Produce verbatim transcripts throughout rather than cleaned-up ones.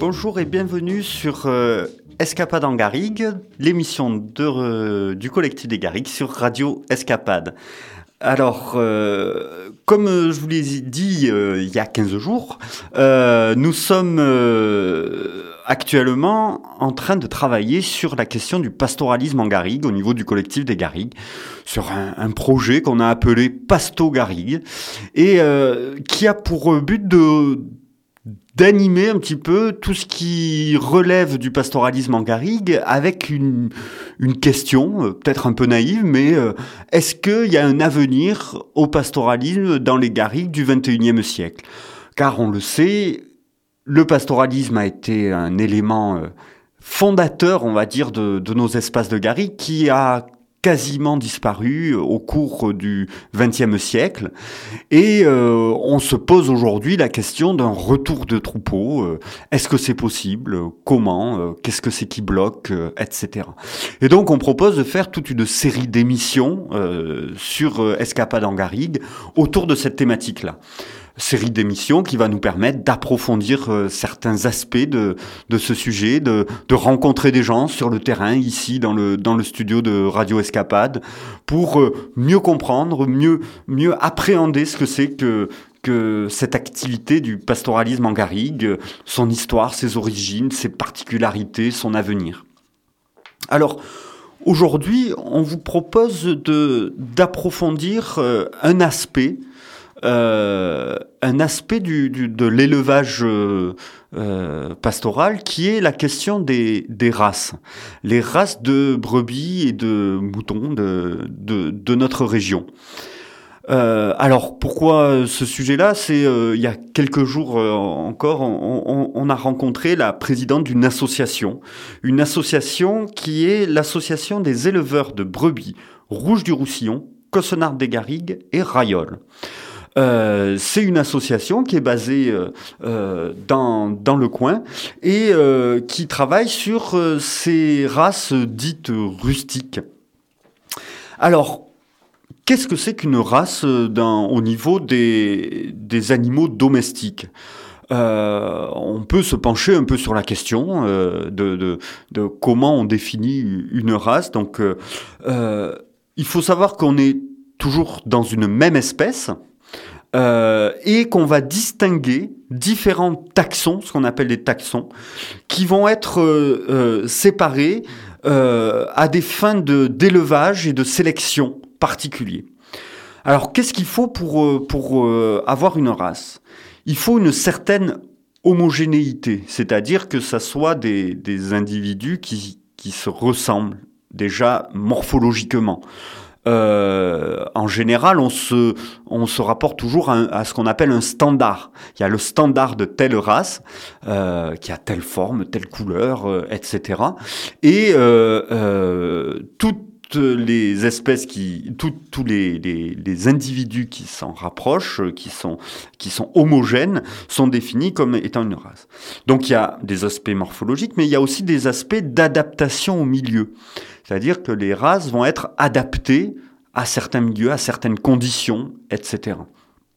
Bonjour et bienvenue sur euh, Escapade en Garrigue, l'émission de, euh, du collectif des Garrigues sur Radio Escapade. Alors, euh, comme je vous l'ai dit euh, il y a quinze jours, euh, nous sommes euh, actuellement en train de travailler sur la question du pastoralisme en Garrigue au niveau du collectif des Garrigues, sur un, un projet qu'on a appelé Pasto Garrigue et euh, qui a pour but de d'animer un petit peu tout ce qui relève du pastoralisme en Garrigue avec une, une question, euh, peut-être un peu naïve, mais euh, est-ce qu'il y a un avenir au pastoralisme dans les Garrigues du vingt et unième siècle ? Car on le sait, le pastoralisme a été un élément euh, fondateur, on va dire, de, de nos espaces de Garrigue qui a quasiment disparu au cours du vingtième siècle. Et euh, on se pose aujourd'hui la question d'un retour de troupeau. Euh, est-ce que c'est possible ? Comment ? euh, Qu'est-ce que c'est qui bloque ? euh, et cetera. Et donc on propose de faire toute une série d'émissions euh, sur euh, Escapade en Garrigue autour de cette thématique-là. Série d'émissions qui va nous permettre d'approfondir euh, certains aspects de de ce sujet, de de rencontrer des gens sur le terrain ici dans le dans le studio de Radio Escapade pour euh, mieux comprendre, mieux mieux appréhender ce que c'est que que cette activité du pastoralisme en Garrigue, son histoire, ses origines, ses particularités, son avenir. Alors aujourd'hui, on vous propose de d'approfondir euh, un aspect Euh, un aspect du, du, de l'élevage euh, euh, pastoral qui est la question des, des races, les races de brebis et de moutons de, de, de notre région. Euh, alors pourquoi ce sujet-là ? C'est euh, il y a quelques jours euh, encore, on, on, on a rencontré la présidente d'une association, une association qui est l'association des éleveurs de brebis Rouge du Roussillon, Cossenard des Garrigues et Rayol. Euh, c'est une association qui est basée euh, euh, dans dans le coin et euh, qui travaille sur euh, ces races dites rustiques. Alors, qu'est-ce que c'est qu'une race dans, au niveau des des animaux domestiques ? Euh, on peut se pencher un peu sur la question euh, de, de de comment on définit une race. Donc, euh, euh, il faut savoir qu'on est toujours dans une même espèce. Euh, et qu'on va distinguer différents taxons, ce qu'on appelle des taxons, qui vont être euh, euh, séparés euh, à des fins de, d'élevage et de sélection particuliers. Alors, qu'est-ce qu'il faut pour, pour euh, avoir une race ? Il faut une certaine homogénéité, c'est-à-dire que ça soit des, des individus qui, qui se ressemblent déjà morphologiquement. Euh, en général, on se, on se rapporte toujours à, un, à ce qu'on appelle un standard. Il y a le standard de telle race euh, qui a telle forme, telle couleur, euh, et cetera. Et euh, euh, toutes les espèces qui, tous les, les, les individus qui s'en rapprochent, qui sont, qui sont homogènes, sont définis comme étant une race. Donc il y a des aspects morphologiques, mais il y a aussi des aspects d'adaptation au milieu. C'est-à-dire que les races vont être adaptées à certains milieux, à certaines conditions, et cetera.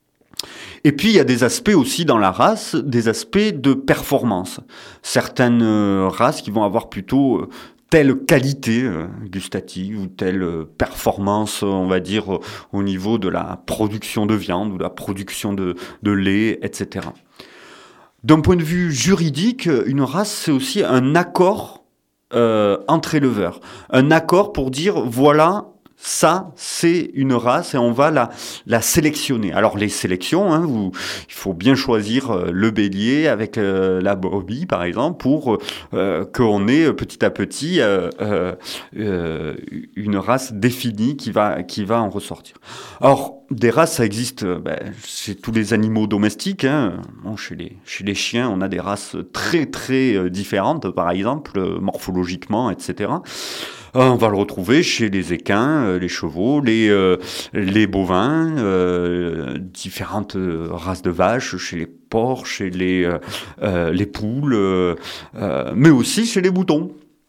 Et puis, il y a des aspects aussi dans la race, des aspects de performance. Certaines races qui vont avoir plutôt telle qualité gustative ou telle performance, on va dire, au niveau de la production de viande ou de la production de, de lait, et cetera. D'un point de vue juridique, une race, c'est aussi un accord Euh, entre éleveurs, un accord pour dire voilà, ça c'est une race et on va la la sélectionner. Alors les sélections, hein, vous, il faut bien choisir euh, le bélier avec euh, la brebis par exemple pour euh, qu'on ait petit à petit euh, euh, euh, une race définie qui va qui va en ressortir. Alors des races, ça existe ben, chez tous les animaux domestiques. Hein. Bon, chez les chez les chiens, on a des races très très euh, différentes, par exemple euh, morphologiquement, et cetera. Euh, on va le retrouver chez les équins, euh, les chevaux, les euh, les bovins, euh, différentes euh, races de vaches, chez les porcs, chez les euh, euh, les poules, euh, euh, mais aussi chez les moutons.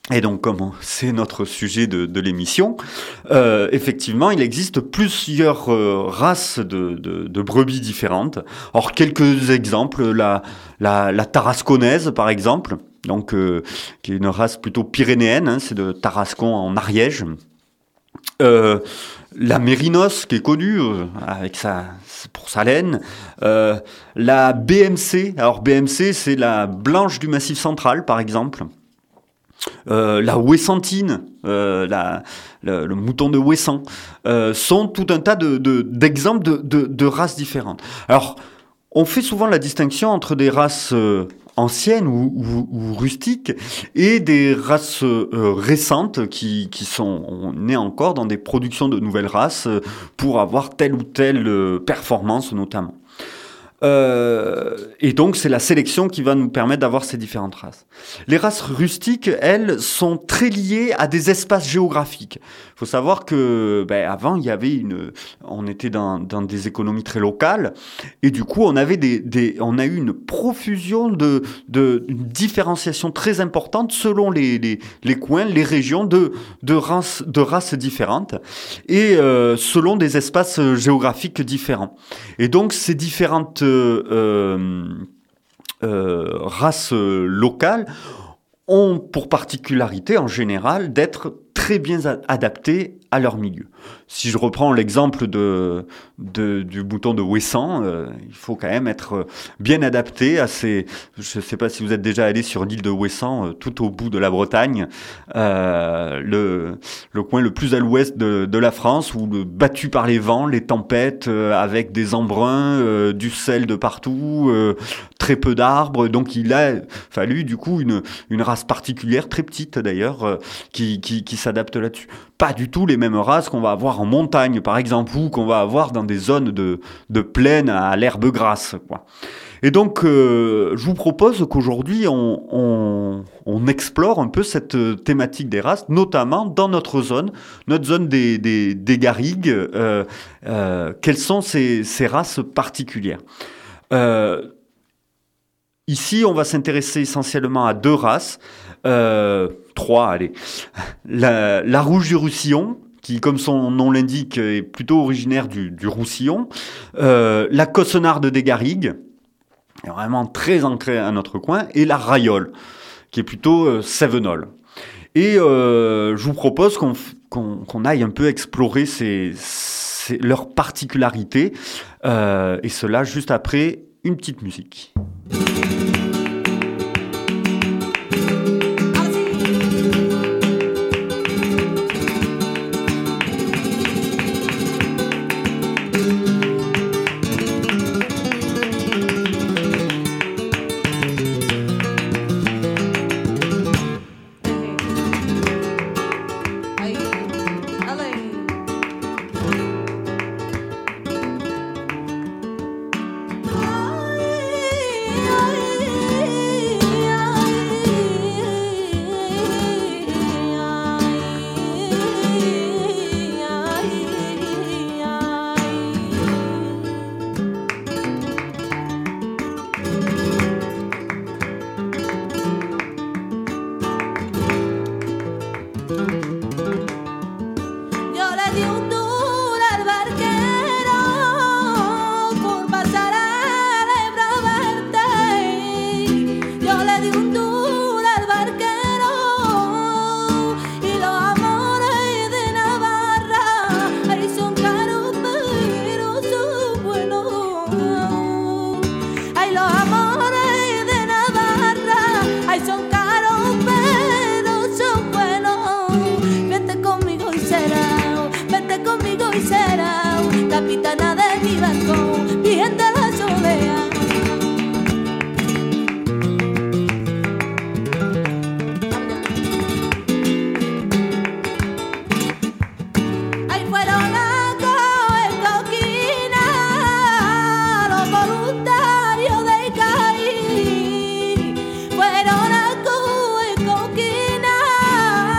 Et donc, comme c'est notre sujet de, de l'émission, euh, effectivement, il existe plusieurs euh, races de, de, de brebis différentes. Alors, quelques exemples, la, la, la tarasconnaise, par exemple, donc euh, qui est une race plutôt pyrénéenne, hein, c'est de Tarascon en Ariège. Euh, la mérinos, qui est connue euh, avec sa, pour sa laine. Euh, la B M C, alors B M C, c'est la blanche du Massif central, par exemple. Euh, la Ouessantine, euh, la, le, le mouton de Ouessant, euh, sont tout un tas de, de, d'exemples de, de, de races différentes. Alors, on fait souvent la distinction entre des races euh, anciennes ou, ou, ou rustiques et des races euh, récentes qui, qui sont on est encore dans des productions de nouvelles races euh, pour avoir telle ou telle euh, performance notamment. Euh, et donc, c'est la sélection qui va nous permettre d'avoir ces différentes races. Les races rustiques, elles, sont très liées à des espaces géographiques. Il faut savoir que, ben, avant, il y avait une, on était dans, dans des économies très locales, et du coup, on avait des, des on a eu une profusion de, de, une différenciation très importante selon les, les, les coins, les régions de, de races, de races différentes, et euh, selon des espaces géographiques différents. Et donc, ces différentes Euh, euh, races locales ont pour particularité en général d'être très bien a- adaptées à leur milieu. Si je reprends l'exemple de, de, du mouton de Ouessant, euh, il faut quand même être bien adapté à ces... Je ne sais pas si vous êtes déjà allé sur l'île de Ouessant, euh, tout au bout de la Bretagne, euh, le, le coin le plus à l'ouest de, de la France, où le, battu par les vents, les tempêtes, euh, avec des embruns, euh, du sel de partout, euh, très peu d'arbres. Donc il a fallu du coup une, une race particulière, très petite d'ailleurs, euh, qui, qui, qui s'adapte là-dessus. Pas du tout les mêmes races qu'on va avoir en montagne, par exemple, ou qu'on va avoir dans des zones de, de plaine à l'herbe grasse, quoi. Et donc, euh, je vous propose qu'aujourd'hui, on, on, on explore un peu cette thématique des races, notamment dans notre zone, notre zone des, des, des garrigues. Euh, euh, quelles sont ces, ces races particulières ? euh, Ici, on va s'intéresser essentiellement à deux races. Euh, trois, allez. La, la rouge du Roussillon, qui, comme son nom l'indique, est plutôt originaire du, du Roussillon. Euh, la Cossonarde des Garrigues, vraiment très ancrée à notre coin. Et la Rayole, qui est plutôt euh, cévenole. Et euh, je vous propose qu'on, qu'on, qu'on aille un peu explorer ces, ces, leurs particularités. Euh, et cela juste après une petite musique.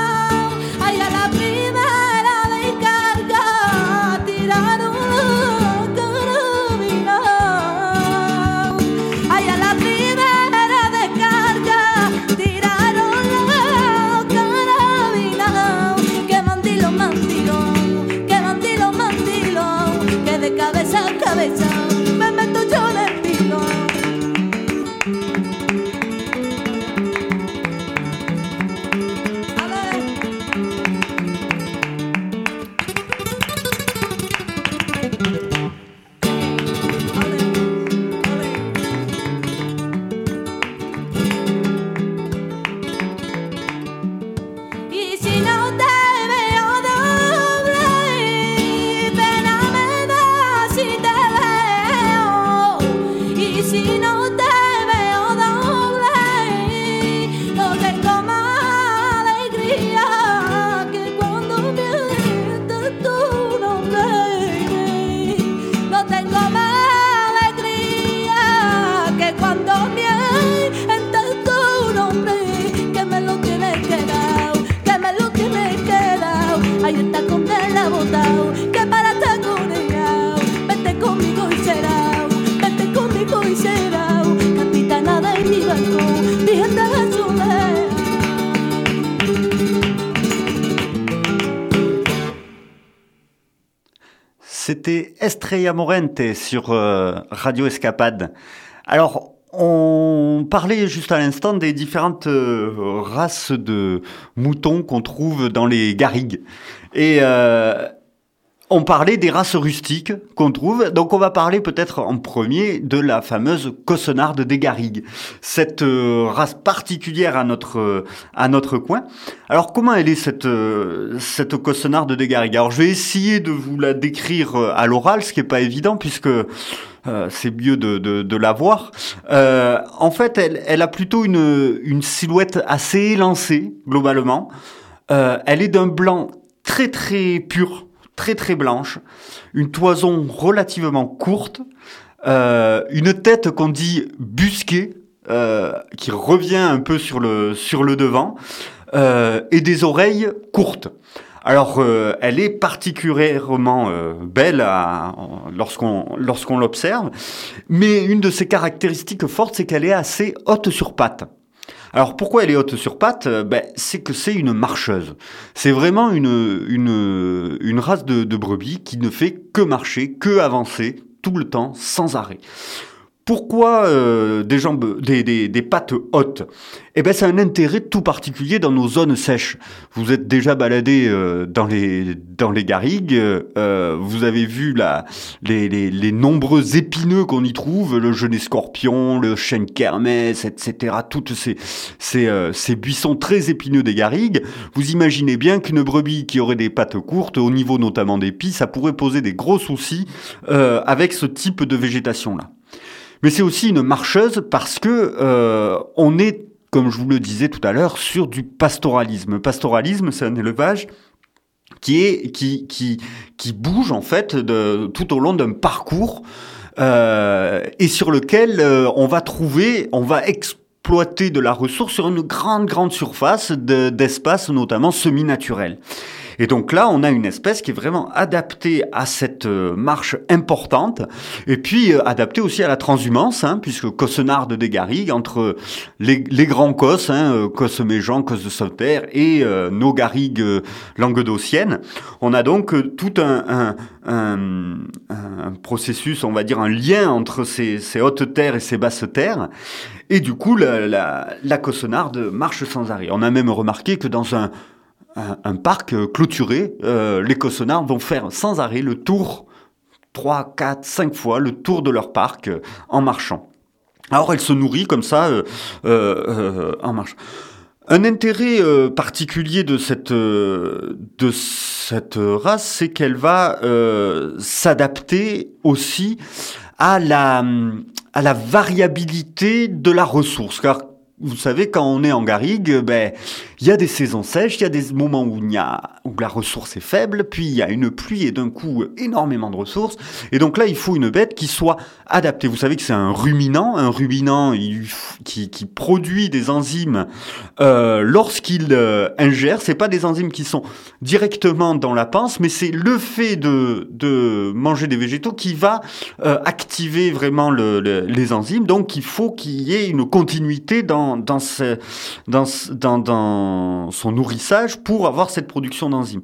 Ay, a la primera de carga tiraron Ahí está condela botao, que para estar condenao. Vete conmigo y será, vete conmigo y será. Capitana de mi barco, dígate a chulea. C'était Estrella Morente sur euh, Radio Escapade. Alors, on parlait juste à l'instant des différentes euh, races de moutons qu'on trouve dans les garrigues. Et euh, on parlait des races rustiques qu'on trouve. Donc, on va parler peut-être en premier de la fameuse cossonarde des garrigues. Cette euh, race particulière à notre euh, à notre coin. Alors, comment elle est cette euh, cette cossonarde des garrigues? Alors, je vais essayer de vous la décrire euh, à l'oral, ce qui est pas évident puisque Euh, c'est mieux de, de, de la voir. Euh, en fait, elle, elle a plutôt une, une silhouette assez élancée, globalement. Euh, elle est d'un blanc très très pur, très très blanche, une toison relativement courte, euh, une tête qu'on dit busquée, euh, qui revient un peu sur le, sur le devant, euh, et des oreilles courtes. Alors, euh, elle est particulièrement euh, belle à, lorsqu'on lorsqu'on l'observe, mais une de ses caractéristiques fortes, c'est qu'elle est assez haute sur pattes. Alors, pourquoi elle est haute sur pattes? Ben, c'est que c'est une marcheuse. C'est vraiment une une une race de, de brebis qui ne fait que marcher, que avancer tout le temps, sans arrêt. Pourquoi euh, des jambes, des, des, des pattes hautes? Eh ben, c'est un intérêt tout particulier dans nos zones sèches. Vous êtes déjà baladé euh, dans les dans les garrigues, euh, vous avez vu la les, les les nombreux épineux qu'on y trouve, le genêt scorpion, le chêne kermès, et cetera. Toutes ces ces euh, ces buissons très épineux des garrigues. Vous imaginez bien qu'une brebis qui aurait des pattes courtes, au niveau notamment des pieds, ça pourrait poser des gros soucis euh, avec ce type de végétation là. Mais c'est aussi une marcheuse parce que euh, on est, comme je vous le disais tout à l'heure, sur du pastoralisme. Pastoralisme, c'est un élevage qui est qui qui qui bouge en fait de, tout au long d'un parcours euh, et sur lequel euh, on va trouver, on va exploiter de la ressource sur une grande grande surface de, d'espace, notamment semi-naturel. Et donc là, on a une espèce qui est vraiment adaptée à cette marche importante, et puis euh, adaptée aussi à la transhumance, hein, puisque cossonarde des garrigues, entre les, les grands cosses, hein, cosses méjean, cosses de Sauterre, et euh, nos garrigues euh, languedociennes, on a donc euh, tout un, un, un, un processus, on va dire un lien entre ces, ces hautes terres et ces basses terres, et du coup, la, la, la cossonarde marche sans arrêt. On a même remarqué que dans un Un, un parc clôturé, euh, les cossonardes vont faire sans arrêt le tour, trois, quatre, cinq fois, le tour de leur parc euh, en marchant. Alors elle se nourrit comme ça euh, euh, en marchant. Un intérêt euh, particulier de cette euh, de cette race, c'est qu'elle va euh, s'adapter aussi à la à la variabilité de la ressource, car vous savez, quand on est en garrigue, ben, il y a des saisons sèches, il y a des moments où il y a, où la ressource est faible, puis il y a une pluie et d'un coup, énormément de ressources. Et donc là, il faut une bête qui soit adaptée. Vous savez que c'est un ruminant, un ruminant il, qui, qui produit des enzymes, euh, lorsqu'il euh, ingère. C'est pas des enzymes qui sont directement dans la panse, mais c'est le fait de, de manger des végétaux qui va euh, activer vraiment le, le, les enzymes. Donc, il faut qu'il y ait une continuité dans, dans, ce, dans, dans, dans son nourrissage pour avoir cette production d'enzymes.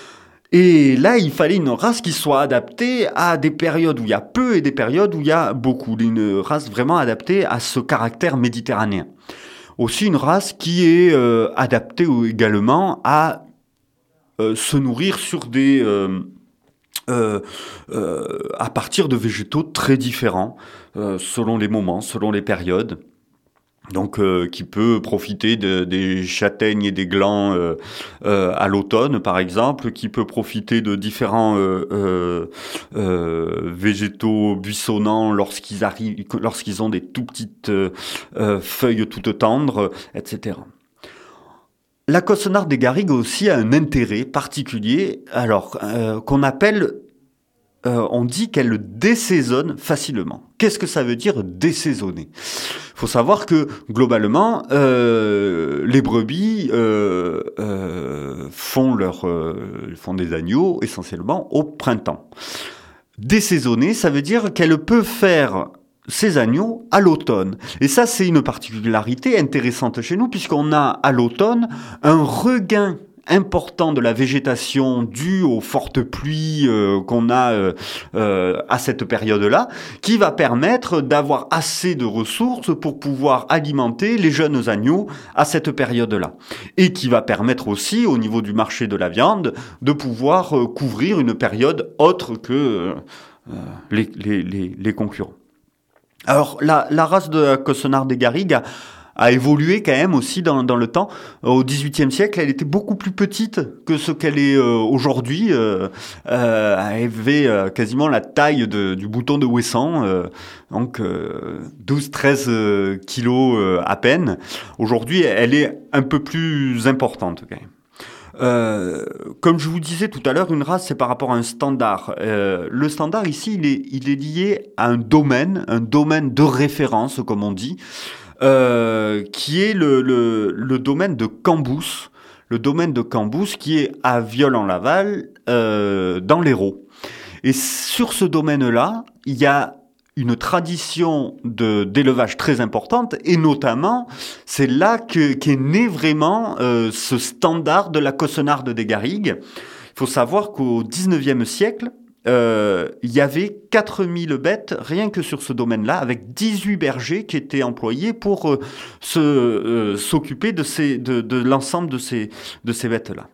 Et là, il fallait une race qui soit adaptée à des périodes où il y a peu et des périodes où il y a beaucoup. Une race vraiment adaptée à ce caractère méditerranéen. Aussi une race qui est euh, adaptée également à euh, se nourrir sur des... Euh, Euh, euh, à partir de végétaux très différents, euh, selon les moments, selon les périodes. Donc, euh, qui peut profiter de, des châtaignes et des glands euh, euh, à l'automne, par exemple, qui peut profiter de différents euh, euh, euh, végétaux buissonnants lorsqu'ils arrivent, lorsqu'ils ont des tout petites euh, euh, feuilles toutes tendres, et cetera. La cossonarde des garrigues aussi a un intérêt particulier, alors euh, qu'on appelle euh, on dit qu'elle désaisonne facilement. Qu'est-ce que ça veut dire désaisonner ? Il faut savoir que globalement, euh, les brebis euh, euh, font leur euh, font des agneaux essentiellement au printemps. Désaisonner, ça veut dire qu'elle peut faire ces agneaux à l'automne. Et ça, c'est une particularité intéressante chez nous, puisqu'on a à l'automne un regain important de la végétation due aux fortes pluies euh, qu'on a euh, euh, à cette période-là, qui va permettre d'avoir assez de ressources pour pouvoir alimenter les jeunes agneaux à cette période-là. Et qui va permettre aussi, au niveau du marché de la viande, de pouvoir euh, couvrir une période autre que euh, les, les, les, les concurrents. Alors, la, la race de la Cossonard des Garrigues a, a évolué quand même aussi dans, dans le temps. Au dix-huitième siècle, elle était beaucoup plus petite que ce qu'elle est euh, aujourd'hui. Euh, euh, elle avait euh, quasiment la taille de, du bouton de Ouessant, euh, donc euh, douze à treize euh, kilos euh, à peine. Aujourd'hui, elle est un peu plus importante quand même. Euh, comme je vous disais tout à l'heure, une race, c'est par rapport à un standard. Euh, le standard, ici, il est, il est lié à un domaine, un domaine de référence, comme on dit, euh, qui est le, le, le domaine de Cambous. Le domaine de Cambous, qui est à Viol-en-Laval, euh, dans l'Hérault. Et sur ce domaine-là, il y a une tradition de d'élevage très importante, et notamment, c'est là que qu'est né vraiment euh, ce standard de la Cossonarde des Garrigues. Il faut savoir qu'au dix-neuvième siècle, euh, il y avait quatre mille bêtes rien que sur ce domaine-là, avec dix-huit bergers qui étaient employés pour euh, se euh, s'occuper de ces de, de l'ensemble de ces de ces bêtes-là.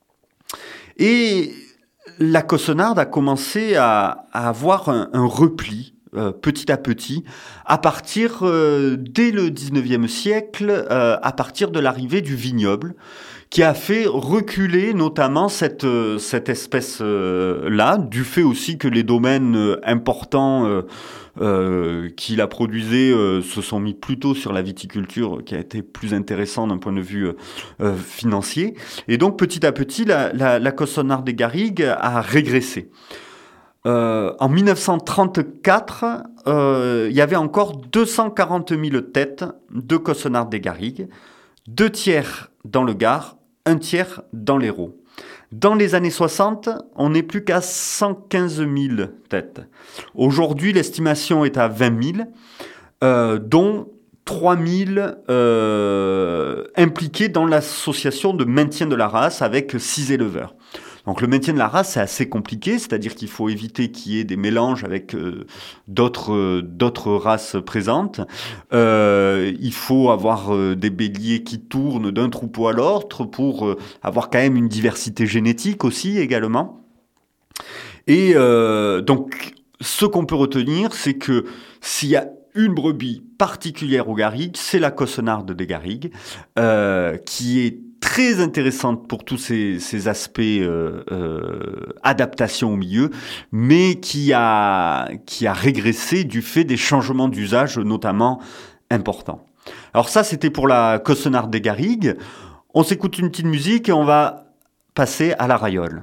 Et la Cossonarde a commencé à, à avoir un, un repli. Euh, petit à petit, à partir, euh, dès le dix-neuvième siècle, euh, à partir de l'arrivée du vignoble, qui a fait reculer notamment cette, euh, cette espèce-là, euh, du fait aussi que les domaines euh, importants euh, euh, qui la produisaient euh, se sont mis plutôt sur la viticulture, qui a été plus intéressant d'un point de vue euh, financier. Et donc, petit à petit, la, la, la Cossonarde des Garrigues a régressé. Euh, en mille neuf cent trente-quatre, euh, il y avait encore deux cent quarante mille têtes de Cossonarde des Garrigues, deux tiers dans le Gard, un tiers dans l'Hérault. Dans les années soixante, on n'est plus qu'à cent quinze mille têtes. Aujourd'hui, l'estimation est à vingt mille, euh, dont trois mille euh, impliqués dans l'association de maintien de la race avec six éleveurs. Donc le maintien de la race, c'est assez compliqué, c'est-à-dire qu'il faut éviter qu'il y ait des mélanges avec euh, d'autres euh, d'autres races présentes. Euh, il faut avoir euh, des béliers qui tournent d'un troupeau à l'autre pour euh, avoir quand même une diversité génétique aussi également. Et euh, donc ce qu'on peut retenir, c'est que s'il y a une brebis particulière aux Garrigues, c'est la Cossonarde des Garrigues, euh, qui est très intéressante pour tous ces, ces aspects euh, euh, adaptation au milieu, mais qui a, qui a régressé du fait des changements d'usage notamment importants. Alors ça, c'était pour la Cossonarde des Garrigues. On s'écoute une petite musique et on va passer à la Rayole.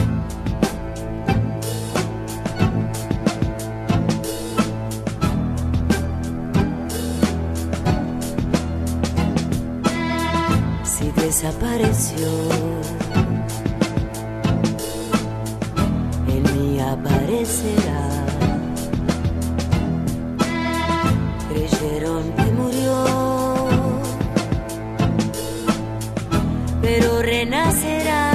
Desapareció, en mí aparecerá. Creyeron que murió, pero renacerá.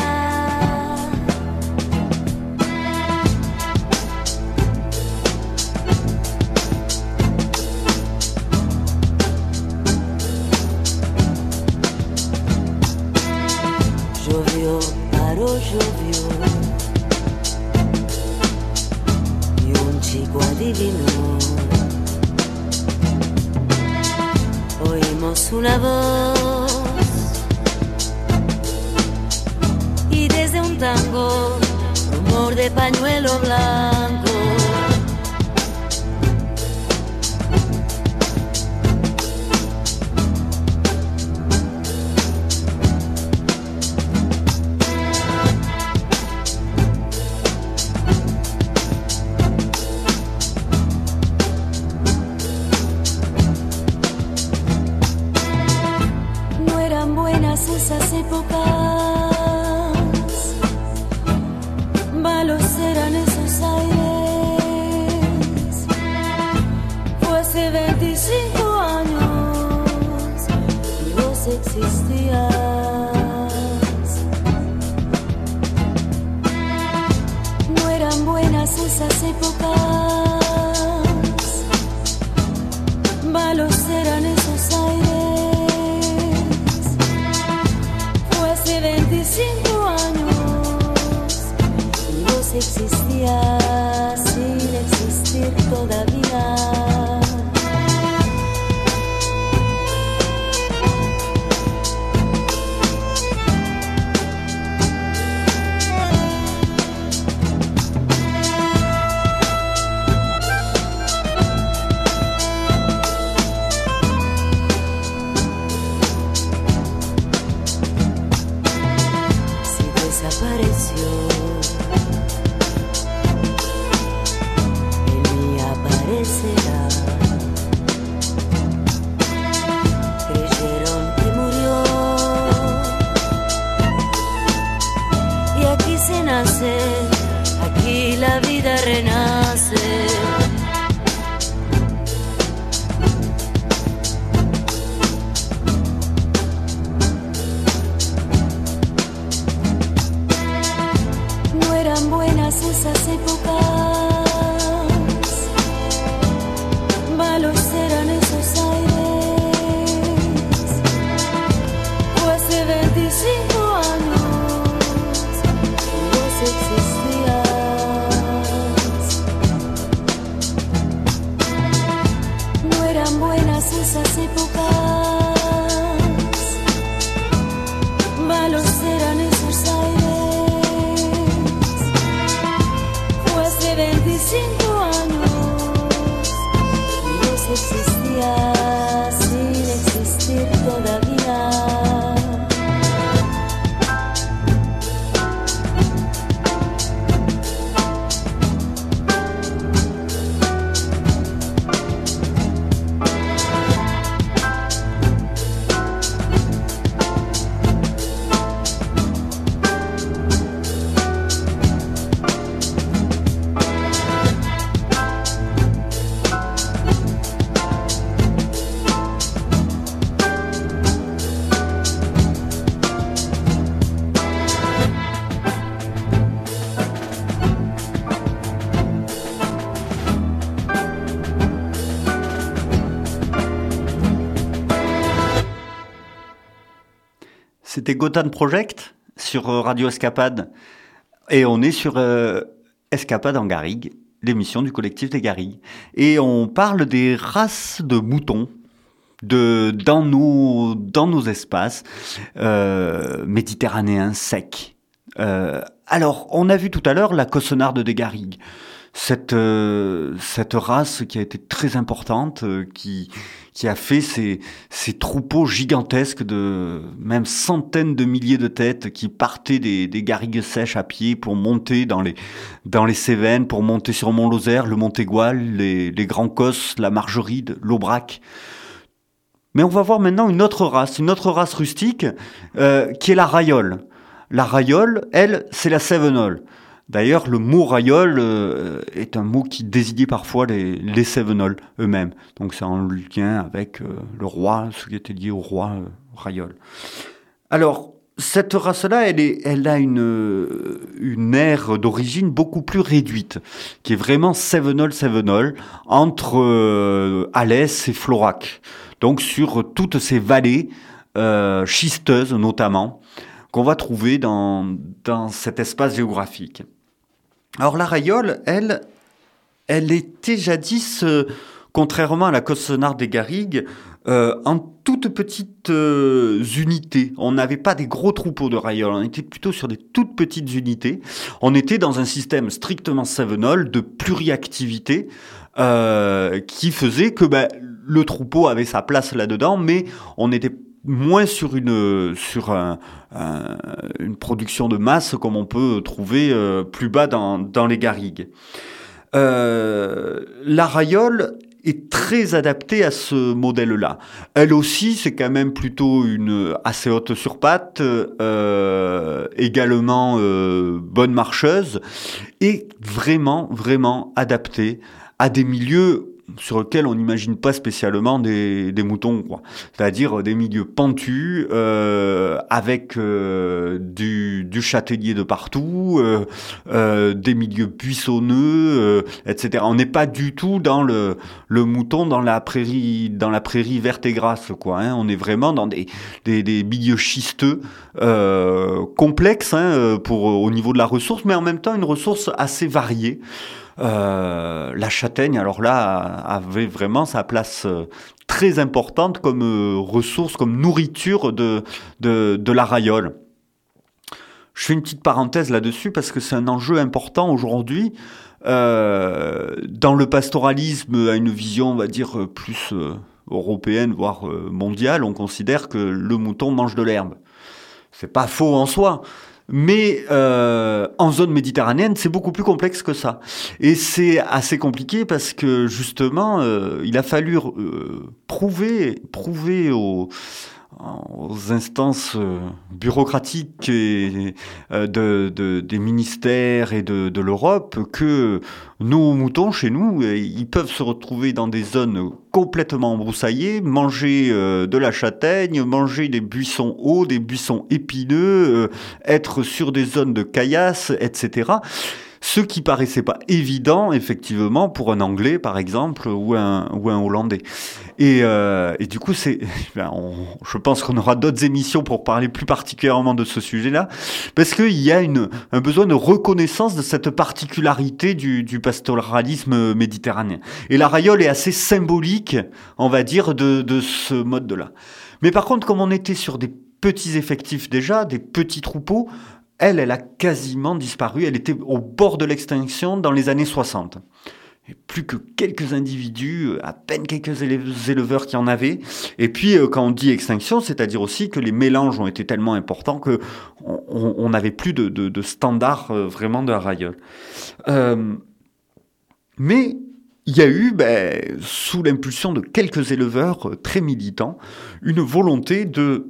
Llovió, paró, llovió, y un chico adivinó. Oímos una voz, y desde un tango, rumor de pañuelo blanco. malos eran esos aires. Fue hace veinticinco años y vos existías. No eran buenas esas épocas, malos eran esos aires. Fue hace veinticinco años y vos existías sin existir todavía. Desapareció, en mí aparecerá. Creyeron que murió y aquí se nace, aquí la vida renace. Buenas esas épocas, malos eran esos aires. Fue hace veinticinco años y vos existías. No eran buenas esas épocas, malos eran esos aires. veinticinco años y vos existías sin existir todavía. C'était Gotan Project sur Radio Escapade et on est sur euh, Escapade en Garrigue, l'émission du collectif des Garrigues. Et on parle des races de moutons de, dans, nos, dans nos espaces euh, méditerranéens secs. Euh, alors, on a vu tout à l'heure la cossonarde des Garrigues. Cette, euh, cette race qui a été très importante, euh, qui, qui a fait ces, ces troupeaux gigantesques de même centaines de milliers de têtes qui partaient des, des garrigues sèches à pied pour monter dans les, dans les Cévennes, pour monter sur Mont-Lozère, le Mont-Égual, les, les Grands Cosses, la Margeride, l'Aubrac. Mais on va voir maintenant une autre race, une autre race rustique, euh, qui est la rayole. La rayole, elle, c'est la Cévenole. D'ailleurs, le mot rayole euh, est un mot qui désignait parfois les, les Cévenols eux-mêmes. Donc c'est en lien avec euh, le roi, ce qui était lié au roi euh, rayole. Alors, cette race-là, elle, est, elle a une, une aire d'origine beaucoup plus réduite, qui est vraiment Cévenol-Cévenol, entre euh, Alès et Florac. Donc sur toutes ces vallées euh, schisteuses notamment, qu'on va trouver dans, dans cet espace géographique. Alors la rayole, elle, elle était jadis, euh, contrairement à la cossonarde des Garrigues, euh, en toutes petites euh, unités. On n'avait pas des gros troupeaux de rayole, on était plutôt sur des toutes petites unités. On était dans un système strictement cévenol de pluriactivité euh, qui faisait que ben, le troupeau avait sa place là-dedans, mais on était moins sur une sur un, un, une production de masse comme on peut trouver euh, plus bas dans, dans les garrigues. Euh, la rayole est très adaptée à ce modèle-là. Elle aussi, c'est quand même plutôt une assez haute sur pattes, euh, également euh, bonne marcheuse, et vraiment, vraiment adaptée à des milieux sur lesquels on n'imagine pas spécialement des, des moutons, quoi. C'est-à-dire des milieux pentus, euh, avec euh, du, du châtaignier de partout, euh, euh, des milieux buissonneux, euh, et cetera. On n'est pas du tout dans le, le mouton dans la prairie, dans la prairie verte et grasse, quoi. Hein. On est vraiment dans des, des, des milieux schisteux, euh, complexes, hein, pour au niveau de la ressource, mais en même temps une ressource assez variée. Euh, la châtaigne, alors là, avait vraiment sa place euh, très importante comme euh, ressource, comme nourriture de, de, de la rayole. Je fais une petite parenthèse là-dessus parce que c'est un enjeu important aujourd'hui. Euh, dans le pastoralisme, à une vision, on va dire, plus euh, européenne, voire euh, mondiale, on considère que le mouton mange de l'herbe. C'est pas faux en soi. Mais euh, en zone méditerranéenne, c'est beaucoup plus complexe que ça. Et c'est assez compliqué parce que justement, euh, il a fallu euh, prouver, prouver aux, aux instances euh, bureaucratiques et, euh, de, de, des ministères et de, de l'Europe que nos moutons, chez nous, ils peuvent se retrouver dans des zones complètement embroussaillées, manger euh, de la châtaigne, manger des buissons hauts, des buissons épineux, euh, être sur des zones de caillasses, et cetera. Ce qui paraissait pas évident, effectivement, pour un Anglais, par exemple, ou un, ou un Hollandais. Et, euh, et du coup, c'est, ben on, je pense qu'on aura d'autres émissions pour parler plus particulièrement de ce sujet-là, parce qu'il y a une, un besoin de reconnaissance de cette particularité du, du pastoralisme méditerranéen. Et la rayole est assez symbolique, on va dire, de, de ce mode-là. Mais par contre, comme on était sur des petits effectifs déjà, des petits troupeaux, Elle, elle a quasiment disparu. Elle était au bord de l'extinction dans les années soixante. Et plus que quelques individus, à peine quelques éleveurs qui en avaient. Et puis, quand on dit extinction, c'est-à-dire aussi que les mélanges ont été tellement importants que on n'avait plus de, de, de standard vraiment de la rayole. Euh, mais il y a eu, ben, sous l'impulsion de quelques éleveurs très militants, une volonté de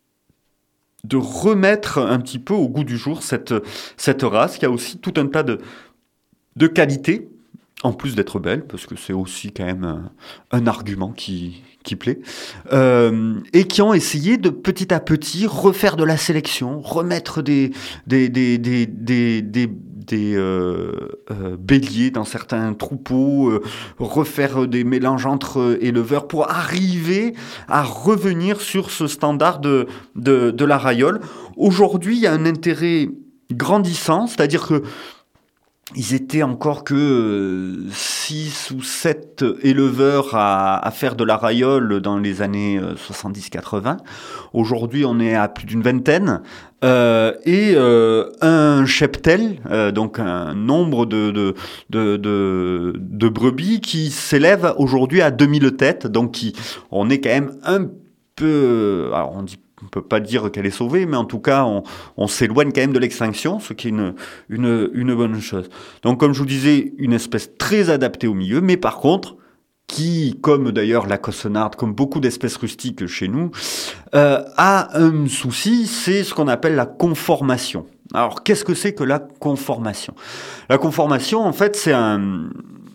de remettre un petit peu au goût du jour cette, cette race qui a aussi tout un tas de, de qualités, en plus d'être belle, parce que c'est aussi quand même un, un argument qui, qui plaît, euh, et qui ont essayé de petit à petit refaire de la sélection, remettre des, des, des, des, des, des des euh, euh, béliers dans certains troupeaux, euh, refaire des mélanges entre éleveurs pour arriver à revenir sur ce standard de, de, de la rayole. Aujourd'hui, il y a un intérêt grandissant, c'est-à-dire que ils étaient encore que six ou sept éleveurs à, à faire de la rayole dans les années soixante-dix quatre-vingts. Aujourd'hui, on est à plus d'une vingtaine. Euh, et euh, un cheptel, euh, donc un nombre de, de, de, de, de brebis qui s'élève aujourd'hui à deux mille têtes. Donc, qui, on est quand même un peu... Alors, on dit on ne peut pas dire qu'elle est sauvée, mais en tout cas, on, on s'éloigne quand même de l'extinction, ce qui est une, une, une bonne chose. Donc, comme je vous disais, une espèce très adaptée au milieu, mais par contre, qui, comme d'ailleurs la cossonarde, comme beaucoup d'espèces rustiques chez nous, euh, a un souci, c'est ce qu'on appelle la conformation. Alors, qu'est-ce que c'est que la conformation ? La conformation, en fait, c'est un...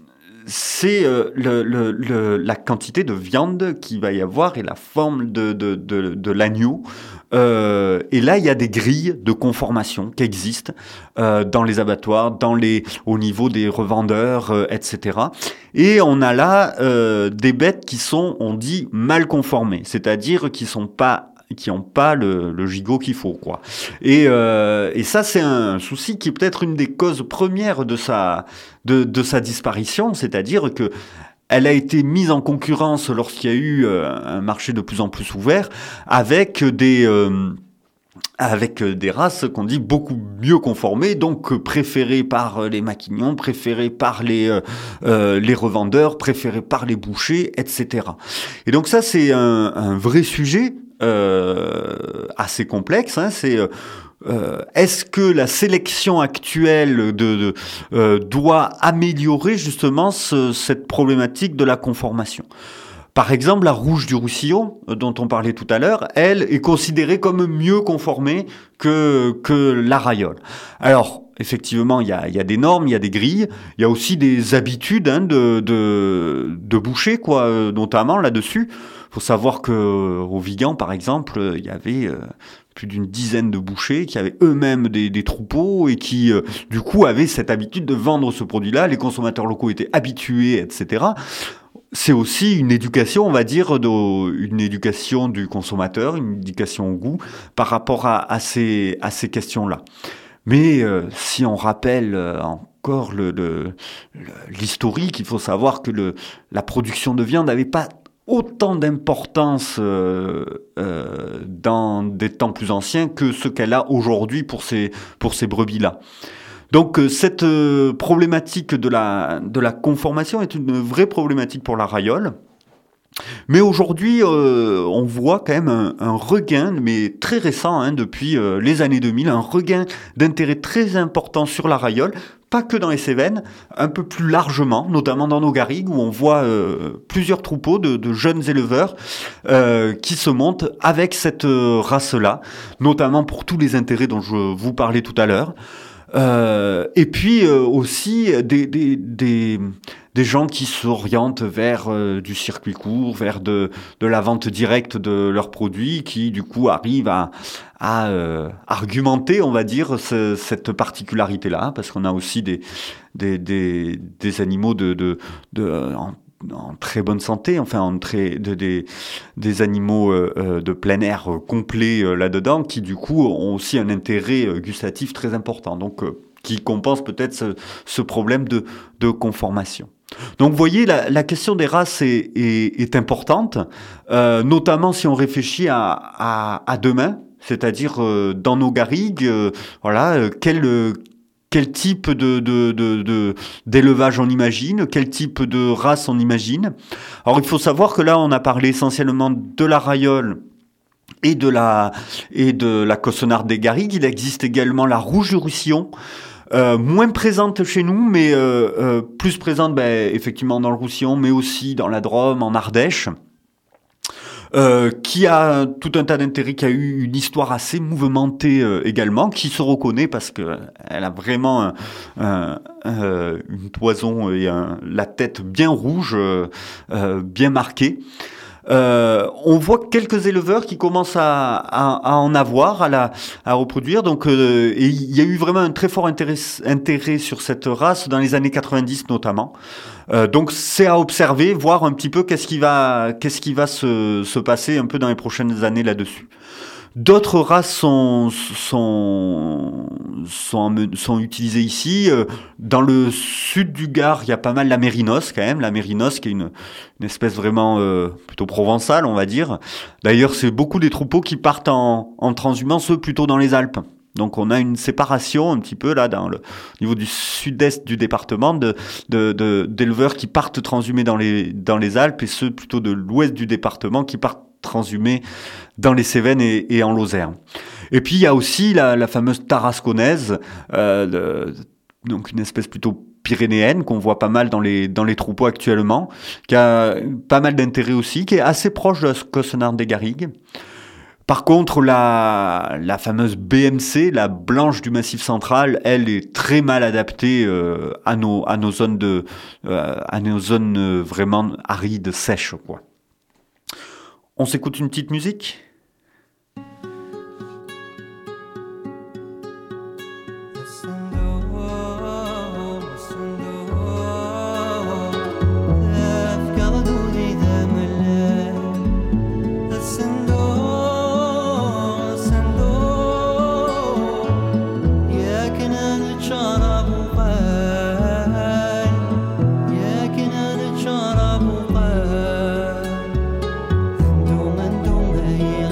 c'est euh, le, le, le, la quantité de viande qu'il va y avoir et la forme de, de, de, de l'agneau. Euh, et là, il y a des grilles de conformation qui existent euh, dans les abattoirs, dans les, au niveau des revendeurs, euh, et cetera. Et on a là euh, des bêtes qui sont, on dit, mal conformées, c'est-à-dire qui sont pas qui n'ont pas le, le gigot qu'il faut, quoi. Et, euh, et ça, c'est un souci qui est peut-être une des causes premières de sa, de, de sa disparition, c'est-à-dire que elle a été mise en concurrence lorsqu'il y a eu euh, un marché de plus en plus ouvert avec des... Euh, avec des races qu'on dit beaucoup mieux conformées, donc préférées par les maquignons, préférées par les euh, euh, les revendeurs, préférées par les bouchers, et cetera. Et donc ça, c'est un, un vrai sujet euh, assez complexe. Hein, c'est euh, euh, est-ce que la sélection actuelle de, de, euh, doit améliorer justement ce, cette problématique de la conformation? Par exemple, la rouge du Roussillon, dont on parlait tout à l'heure, elle est considérée comme mieux conformée que, que la Rayole. Alors, effectivement, il y a, il y a des normes, il y a des grilles, il y a aussi des habitudes hein, de, de, de boucher, quoi, notamment là-dessus. Il faut savoir que au Vigan, par exemple, il y avait euh, plus d'une dizaine de bouchers qui avaient eux-mêmes des, des troupeaux et qui, euh, du coup, avaient cette habitude de vendre ce produit-là. Les consommateurs locaux étaient habitués, et cetera. C'est aussi une éducation, on va dire, de, une éducation du consommateur, une éducation au goût par rapport à, à ces, à ces questions-là. Mais euh, si on rappelle euh, encore le, le, l'historique, il faut savoir que le, la production de viande n'avait pas autant d'importance euh, euh, dans des temps plus anciens que ce qu'elle a aujourd'hui pour ces, pour ces brebis-là. Donc cette euh, problématique de la, de la conformation est une vraie problématique pour la Rayole. Mais aujourd'hui, euh, on voit quand même un, un regain, mais très récent, hein, depuis euh, les années deux mille, un regain d'intérêt très important sur la Rayole, pas que dans les Cévennes, un peu plus largement, notamment dans nos garrigues, où on voit euh, plusieurs troupeaux de, de jeunes éleveurs euh, qui se montent avec cette euh, race-là, notamment pour tous les intérêts dont je vous parlais tout à l'heure. Euh, et puis euh, aussi des, des, des, des gens qui s'orientent vers euh, du circuit court, vers de, de la vente directe de leurs produits, qui du coup arrivent à, à euh, argumenter, on va dire, ce, cette particularité-là, parce qu'on a aussi des, des, des, des animaux de, de, de en, en très bonne santé, enfin en très, de, des, des animaux euh, de plein air euh, complets euh, là-dedans, qui du coup ont aussi un intérêt euh, gustatif très important, donc euh, qui compense peut-être ce, ce problème de, de conformation. Donc vous voyez, la, la question des races est, est, est importante, euh, notamment si on réfléchit à, à, à demain, c'est-à-dire euh, dans nos garrigues, euh, voilà, euh, quel... Euh, Quel type de, de, de, de, d'élevage on imagine, quel type de race on imagine. Alors il faut savoir que là on a parlé essentiellement de la Rayole et de la, et de la Cossonarde des garrigues. Il existe également la rouge du Roussillon, euh, moins présente chez nous, mais euh, euh, plus présente ben, effectivement dans le Roussillon, mais aussi dans la Drôme, en Ardèche. Euh, qui a tout un tas d'intérêts, qui a eu une histoire assez mouvementée euh, également, qui se reconnaît parce que elle a vraiment un, un, un, une toison et un, la tête bien rouge, euh, euh, bien marquée. Euh, on voit quelques éleveurs qui commencent à, à, à en avoir, à la à reproduire. Donc, euh, et il y a eu vraiment un très fort intérêt, intérêt sur cette race dans les années quatre-vingt-dix notamment. Euh, donc, c'est à observer, voir un petit peu qu'est-ce qui va qu'est-ce qui va se, se passer un peu dans les prochaines années là-dessus. D'autres races sont sont sont, sont utilisées ici. Dans le sud du Gard, il y a pas mal la mérinos quand même. La mérinos qui est une, une espèce vraiment euh, plutôt provençale, on va dire. D'ailleurs, c'est beaucoup des troupeaux qui partent en, en transhumance, eux, plutôt dans les Alpes. Donc on a une séparation un petit peu là dans le au niveau du sud-est du département de, de, de d'éleveurs qui partent transhumer dans les dans les Alpes et ceux plutôt de l'ouest du département qui partent transhumés dans les Cévennes et, et en Lozère. Et puis il y a aussi la, la fameuse tarasconnaise, euh, de, donc une espèce plutôt pyrénéenne qu'on voit pas mal dans les dans les troupeaux actuellement, qui a pas mal d'intérêt aussi, qui est assez proche de la Cossonarde des garrigues. Par contre, la, la fameuse B M C, la blanche du Massif central, elle est très mal adaptée euh, à nos à nos zones de euh, à nos zones euh, vraiment arides, sèches, quoi. On s'écoute une petite musique ? Yeah.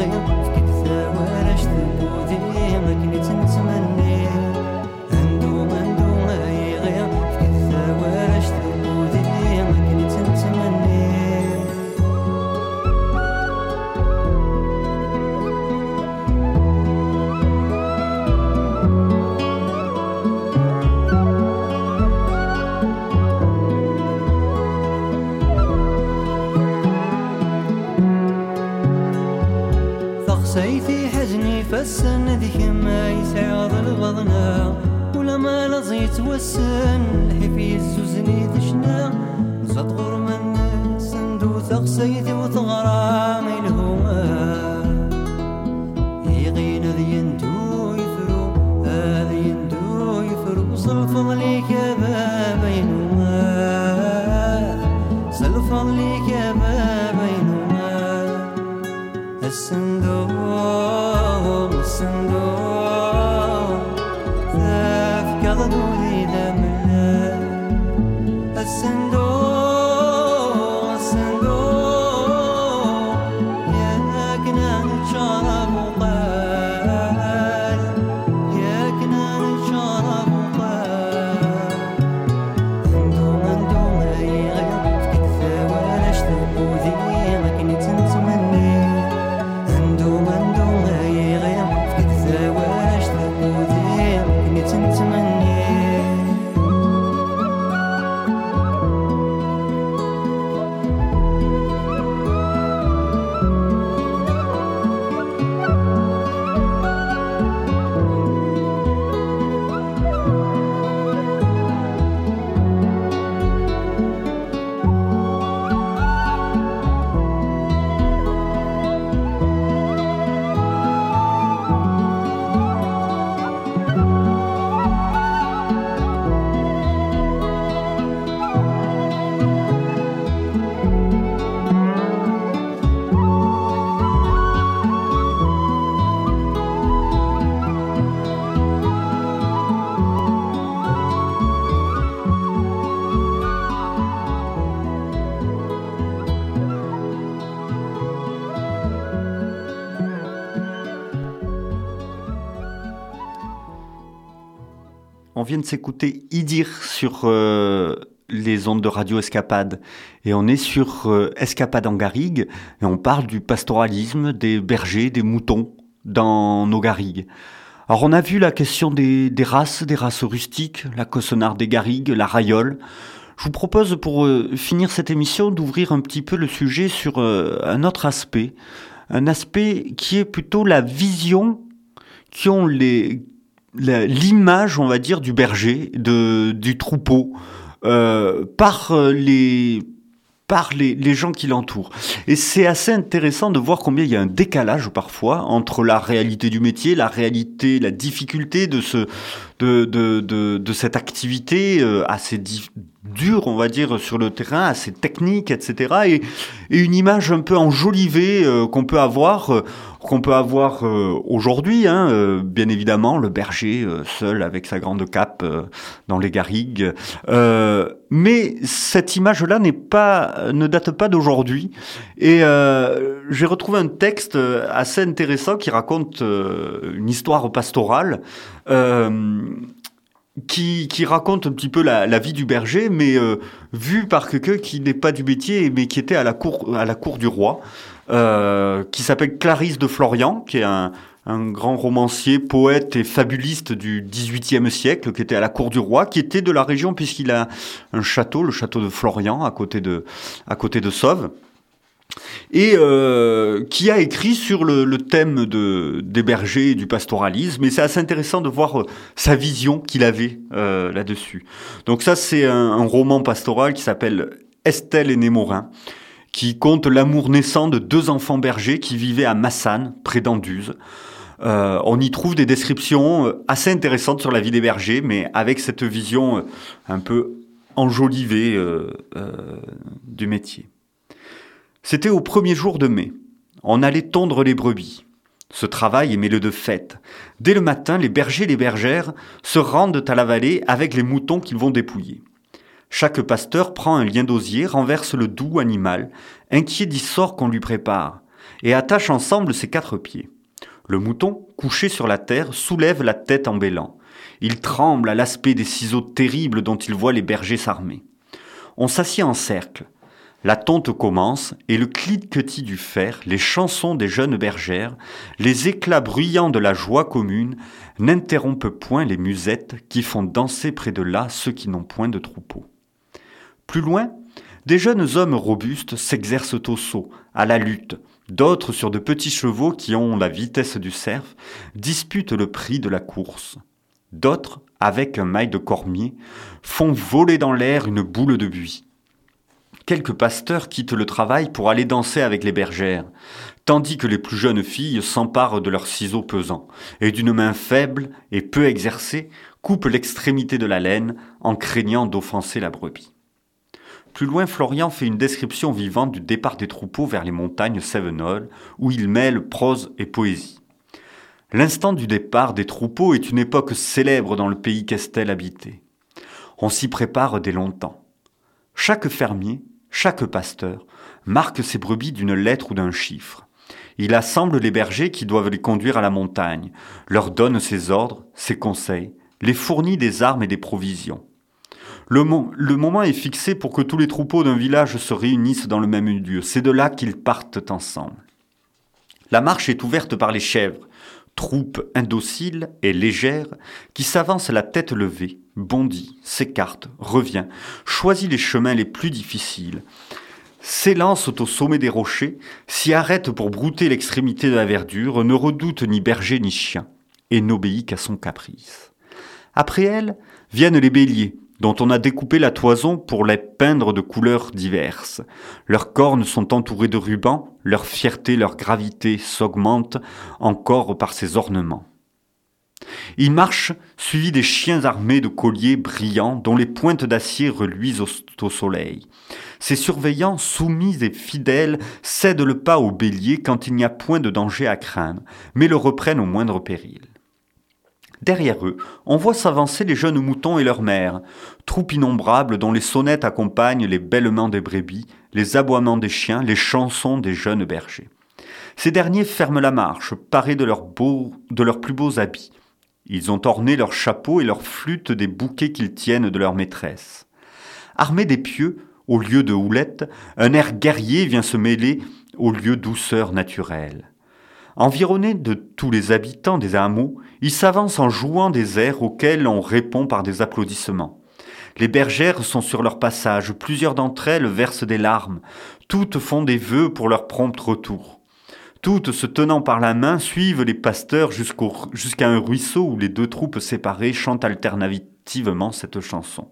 الغاز يتوسن الحفي الزوزني تشنا زطغر من سندو تغسيت وتغرام الهوى يغين ذي يندو يفرو هذي يندو يفرو صلفض ليك يا بابا ينوى صلفض ليك يا بابا ينوى الصندوق الصندوق ذاك قضو ذي دمنا الصندوق الصندوق يا كنان شرب وقال يا كنان شرب وقال اندوم اندوم اي غير فكثة ولا اشتبو ذي ما كنت تنتمني اندوم اندوم اي غير فكثة ولا اشتبو ذي ما كنت تنتمني On vient de s'écouter Idir sur euh, les ondes de Radio Escapade. Et on est sur euh, Escapade en garrigue. Et on parle du pastoralisme, des bergers, des moutons dans nos garrigues. Alors on a vu la question des, des races, des races rustiques, la cossonarde des garrigues, la rayole. Je vous propose pour euh, finir cette émission d'ouvrir un petit peu le sujet sur euh, un autre aspect. Un aspect qui est plutôt la vision qu'ont les... l'image, on va dire, du berger, de, du troupeau, euh, par les par les, les gens qui l'entourent. Et c'est assez intéressant de voir combien il y a un décalage parfois entre la réalité du métier, la réalité, la difficulté de ce de de de, de cette activité euh, assez di- dure, on va dire, sur le terrain, assez technique, et cetera. Et, et une image un peu enjolivée euh, qu'on peut avoir. Euh, qu'on peut avoir euh, aujourd'hui, hein, euh, bien évidemment, le berger euh, seul avec sa grande cape euh, dans les garrigues. Euh, mais cette image-là n'est pas, ne date pas d'aujourd'hui. Et euh, j'ai retrouvé un texte assez intéressant qui raconte euh, une histoire pastorale. Euh, Qui, qui raconte un petit peu la, la vie du berger, mais euh, vu par quelqu'un qui n'est pas du métier, mais qui était à la cour, à la cour du roi, euh, qui s'appelle Clarisse de Florian, qui est un, un grand romancier, poète et fabuliste du dix-huitième siècle, qui était à la cour du roi, qui était de la région puisqu'il a un château, le château de Florian, à côté de, à côté de Sauve. Et euh, qui a écrit sur le, le thème de, des bergers et du pastoralisme. Et c'est assez intéressant de voir euh, sa vision qu'il avait euh, là-dessus. Donc ça, c'est un, un roman pastoral qui s'appelle Estelle et Némorin, qui conte l'amour naissant de deux enfants bergers qui vivaient à Massanes, près d'Anduze. Euh, on y trouve des descriptions assez intéressantes sur la vie des bergers, mais avec cette vision un peu enjolivée euh, euh, du métier. C'était au premier jour de mai. On allait tondre les brebis. Ce travail est mêlé de fête. Dès le matin, les bergers et les bergères se rendent à la vallée avec les moutons qu'ils vont dépouiller. Chaque pasteur prend un lien d'osier, renverse le doux animal, inquiet du sort qu'on lui prépare, et attache ensemble ses quatre pieds. Le mouton, couché sur la terre, soulève la tête en bêlant. Il tremble à l'aspect des ciseaux terribles dont il voit les bergers s'armer. On s'assied en cercle. La tonte commence, et le cliquetis du fer, les chansons des jeunes bergères, les éclats bruyants de la joie commune, n'interrompent point les musettes qui font danser près de là ceux qui n'ont point de troupeau. Plus loin, des jeunes hommes robustes s'exercent au saut, à la lutte. D'autres, sur de petits chevaux qui ont la vitesse du cerf, disputent le prix de la course. D'autres, avec un mail de cormier, font voler dans l'air une boule de buis. Quelques pasteurs quittent le travail pour aller danser avec les bergères, tandis que les plus jeunes filles s'emparent de leurs ciseaux pesants et d'une main faible et peu exercée coupent l'extrémité de la laine en craignant d'offenser la brebis. Plus loin, Florian fait une description vivante du départ des troupeaux vers les montagnes cévenoles, où il mêle prose et poésie. L'instant du départ des troupeaux est une époque célèbre dans le pays qu'Estelle habitait. On s'y prépare dès longtemps. Chaque fermier, chaque pasteur, marque ses brebis d'une lettre ou d'un chiffre. Il assemble les bergers qui doivent les conduire à la montagne, leur donne ses ordres, ses conseils, les fournit des armes et des provisions. Le, mo- le moment est fixé pour que tous les troupeaux d'un village se réunissent dans le même lieu. C'est de là qu'ils partent ensemble. La marche est ouverte par les chèvres, troupe indocile et légère qui s'avance la tête levée, bondit, s'écarte, revient, choisit les chemins les plus difficiles, s'élance au sommet des rochers, s'y arrête pour brouter l'extrémité de la verdure, ne redoute ni berger ni chien, et n'obéit qu'à son caprice. Après elle, viennent les béliers, dont on a découpé la toison pour les peindre de couleurs diverses. Leurs cornes sont entourées de rubans, leur fierté, leur gravité s'augmentent encore par ces ornements. Ils marchent suivis des chiens armés de colliers brillants dont les pointes d'acier reluisent au, au soleil. Ces surveillants, soumis et fidèles, cèdent le pas aux béliers quand il n'y a point de danger à craindre, mais le reprennent au moindre péril. Derrière eux, on voit s'avancer les jeunes moutons et leurs mères, troupe innombrable dont les sonnettes accompagnent les bêlements des brebis, les aboiements des chiens, les chansons des jeunes bergers. Ces derniers ferment la marche, parés de leurs, beaux, de leurs plus beaux habits. Ils ont orné leurs chapeaux et leurs flûtes des bouquets qu'ils tiennent de leur maîtresse. Armés d'épieux, au lieu de houlettes, un air guerrier vient se mêler au lieu douceur naturelle. Environnés de tous les habitants des hameaux, ils s'avancent en jouant des airs auxquels on répond par des applaudissements. Les bergères sont sur leur passage, plusieurs d'entre elles versent des larmes, toutes font des vœux pour leur prompt retour. Toutes, se tenant par la main, suivent les pasteurs jusqu'au, jusqu'à un ruisseau où les deux troupes séparées chantent alternativement cette chanson.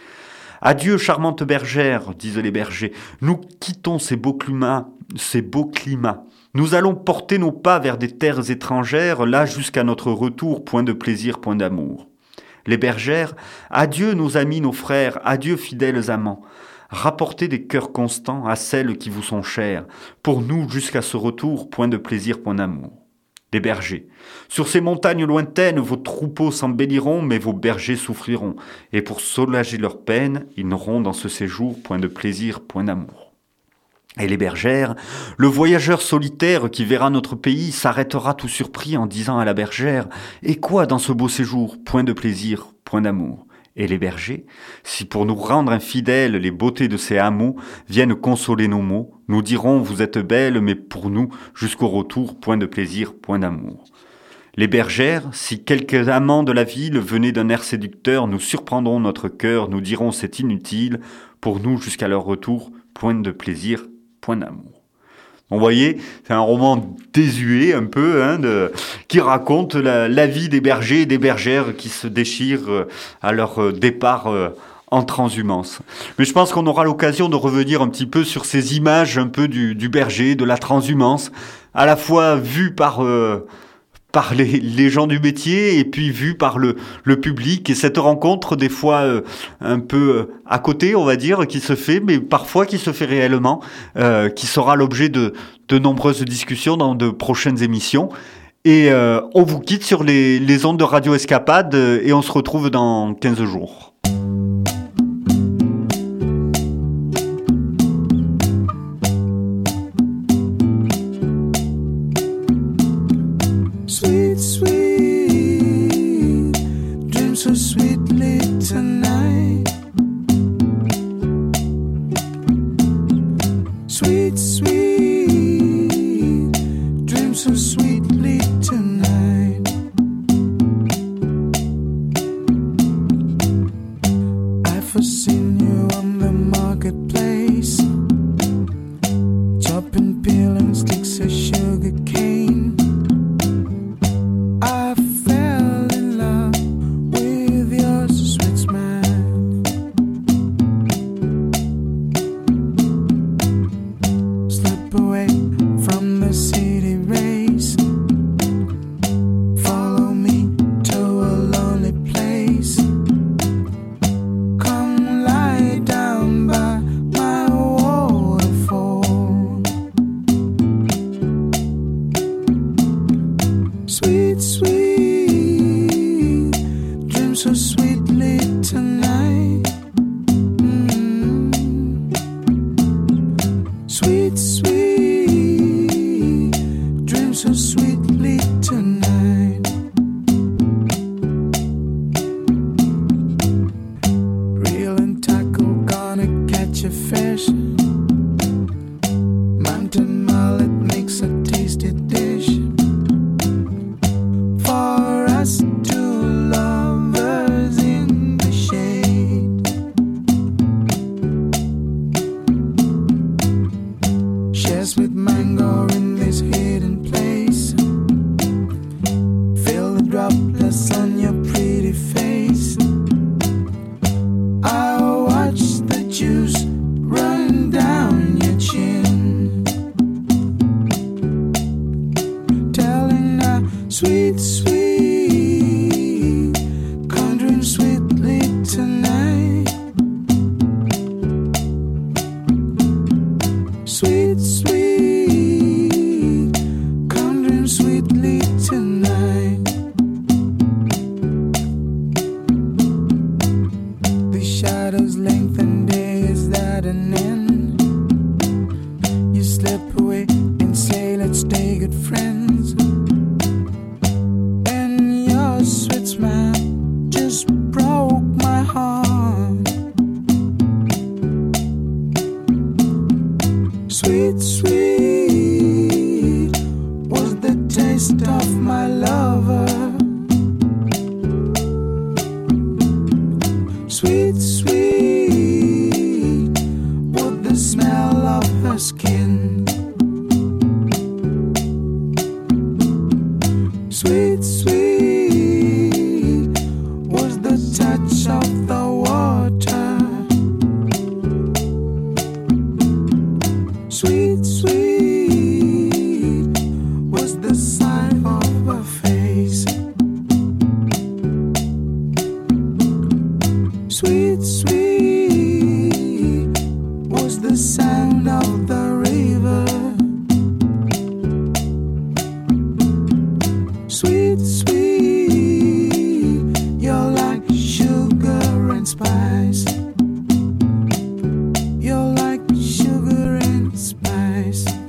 « Adieu, charmante bergère, disent les bergers, nous quittons ces beaux climats, ces beaux climats. Nous allons porter nos pas vers des terres étrangères, là jusqu'à notre retour, point de plaisir, point d'amour. Les bergères, adieu nos amis, nos frères, adieu fidèles amants. Rapportez des cœurs constants à celles qui vous sont chères. Pour nous, jusqu'à ce retour, point de plaisir, point d'amour. Les bergers, sur ces montagnes lointaines, vos troupeaux s'embelliront, mais vos bergers souffriront. Et pour soulager leur peine, ils n'auront dans ce séjour point de plaisir, point d'amour. Et les bergères, le voyageur solitaire qui verra notre pays s'arrêtera tout surpris en disant à la bergère « Et quoi dans ce beau séjour? Point de plaisir, point d'amour. » Et les bergers, si pour nous rendre infidèles les beautés de ces hameaux viennent consoler nos maux, nous dirons « Vous êtes belles, mais pour nous, jusqu'au retour, point de plaisir, point d'amour. » Les bergères, si quelques amants de la ville venaient d'un air séducteur, nous surprendrons notre cœur, nous dirons « C'est inutile, pour nous, jusqu'à leur retour, point de plaisir, point d'amour. » Vous voyez, c'est un roman désuet un peu, hein, de, qui raconte la, la vie des bergers et des bergères qui se déchirent à leur départ euh, en transhumance. Mais je pense qu'on aura l'occasion de revenir un petit peu sur ces images un peu du, du berger, de la transhumance, à la fois vue par... Euh, par les, les gens du métier et puis vu par le, le public, et cette rencontre des fois euh, un peu euh, à côté, on va dire, qui se fait, mais parfois qui se fait réellement, euh, qui sera l'objet de, de nombreuses discussions dans de prochaines émissions. Et euh, on vous quitte sur les, les ondes de Radio Escapade euh, et on se retrouve dans quinze jours. Sweet, sweet, dreams so sweetly tonight. Sweet, sweet, dreams so sweetly tonight. I've foreseen you on the marketplace, chopping peeling sticks of sugar cane. I fell in love eat your fish. Mountain mullet makes a tasty dish for us two lovers in the shade. Shares with mango in this hidden place. Feel the droplets on your pretty face. I watch the juice run down your chin, telling a sweet, sweet, conjuring sweetly tonight. Sweet, sweet, conjuring sweetly tonight. The shadows lengthen, days at an end. You slip away and say, let's stay good friends. And your sweet smile just broke my heart. Sweet, sweet was the taste of my lover. Sweet, sweet was the smell of her skin. Sweet, sweet was the touch of the water. Sweet, sweet was the sign of her face. Sweet, sweet was the sound of the river. Sweet, sweet, you're like sugar and spice. You're like sugar and spice.